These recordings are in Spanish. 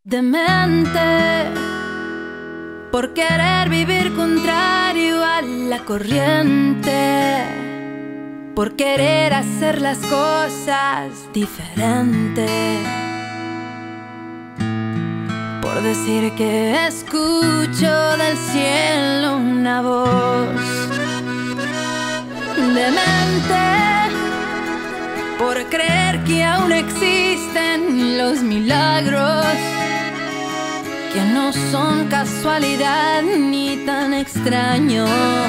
Demente por querer vivir contrario a la corriente, por querer hacer las cosas diferente, por decir que escucho del cielo una voz. Demente por creer que aún existen los milagros, que no son casualidad ni tan extraños,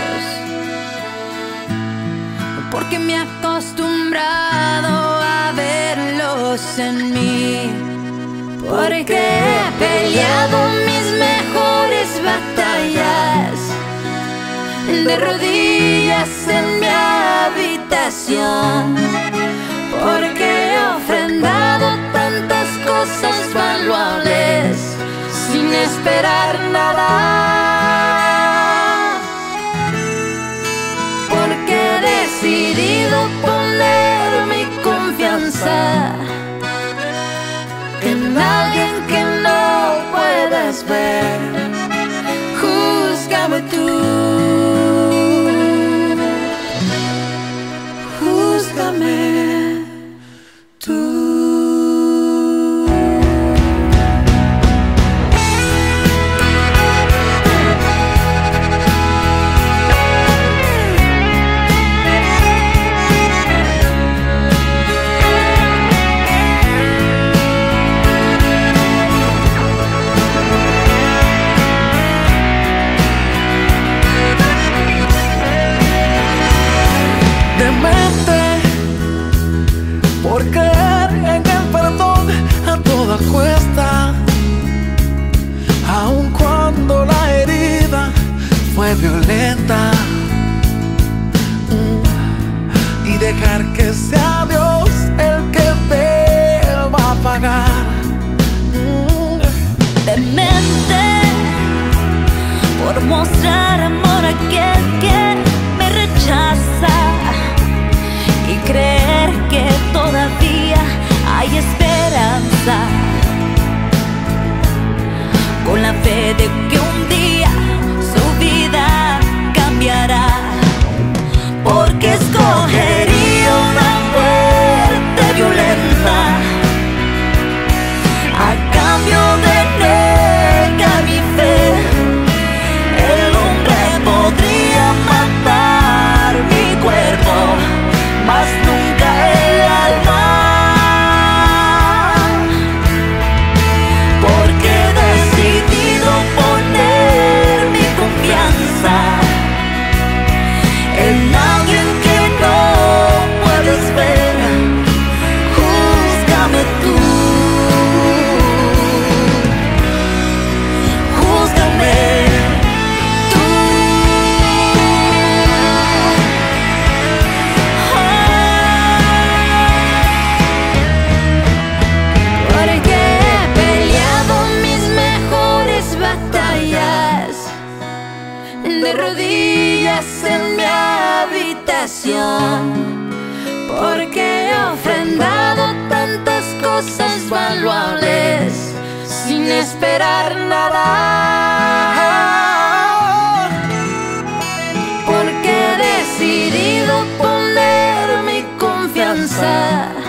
porque me he acostumbrado a verlos en mí, porque he peleado mis mejores batallas de rodillas en mi habitación, porque he ofrendado tantas cosas valuables sin esperar nada, porque he decidido poner mi confianza en alguien que no puedes ver. Júzgame tú, júzgame tú. Por creer en el perdón a toda cuesta, aun cuando la herida fue violenta, y dejar que sea Dios el que deba pagar. Demente por mostrar amor a aquel que me rechaza y creer que todavía hay esperanza, con la fe de que un día su vida cambiará, porque escogería una muerte violenta a cambio de negar mi fe. El hombre podría matar mi cuerpo, mas nunca el alma, porque he decidido poner mi confianza en alguien que no puedes ver. Júzgame tú, júzgame tú. Porque he peleado mis mejores batallas de rodillas en mi habitación, porque he ofrendado tantas cosas valuables sin esperar nada, porque he decidido poner mi confianza